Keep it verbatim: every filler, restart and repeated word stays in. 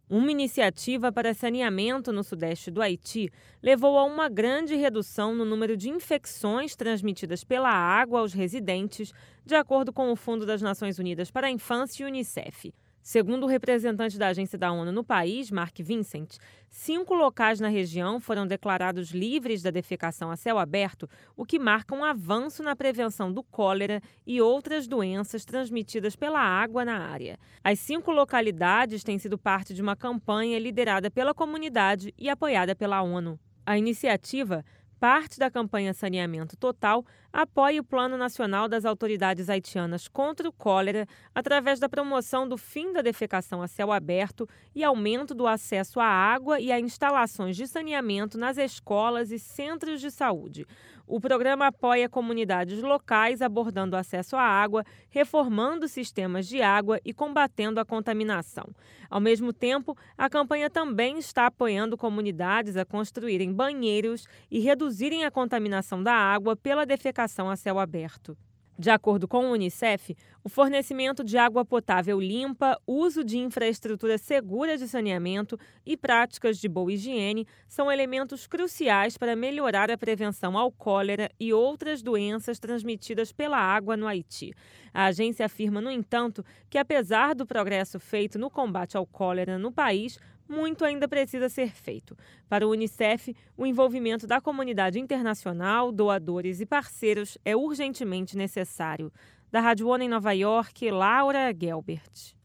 Uma iniciativa para saneamento no sudeste do Haiti levou a uma grande redução no número de infecções transmitidas pela água aos residentes, de acordo com o Fundo das Nações Unidas para a Infância e Unicef. Segundo o representante da agência da ONU no país, Mark Vincent, cinco locais na região foram declarados livres da defecação a céu aberto, o que marca um avanço na prevenção do cólera e outras doenças transmitidas pela água na área. As cinco localidades têm sido parte de uma campanha liderada pela comunidade e apoiada pela ONU. A iniciativa, parte da campanha Saneamento Total, apoia o Plano Nacional das Autoridades Haitianas contra o Cólera através da promoção do fim da defecação a céu aberto e aumento do acesso à água e a instalações de saneamento nas escolas e centros de saúde. O programa apoia comunidades locais abordando o acesso à água, reformando sistemas de água e combatendo a contaminação. Ao mesmo tempo, a campanha também está apoiando comunidades a construírem banheiros e reduzirem a contaminação da água pela defecação a céu aberto. De acordo com o Unicef, o fornecimento de água potável limpa, uso de infraestrutura segura de saneamento e práticas de boa higiene são elementos cruciais para melhorar a prevenção ao cólera e outras doenças transmitidas pela água no Haiti. A agência afirma, no entanto, que apesar do progresso feito no combate ao cólera no país, muito ainda precisa ser feito. Para o Unicef, o envolvimento da comunidade internacional, doadores e parceiros é urgentemente necessário. Da Rádio ONU em Nova York, Laura Gelbert.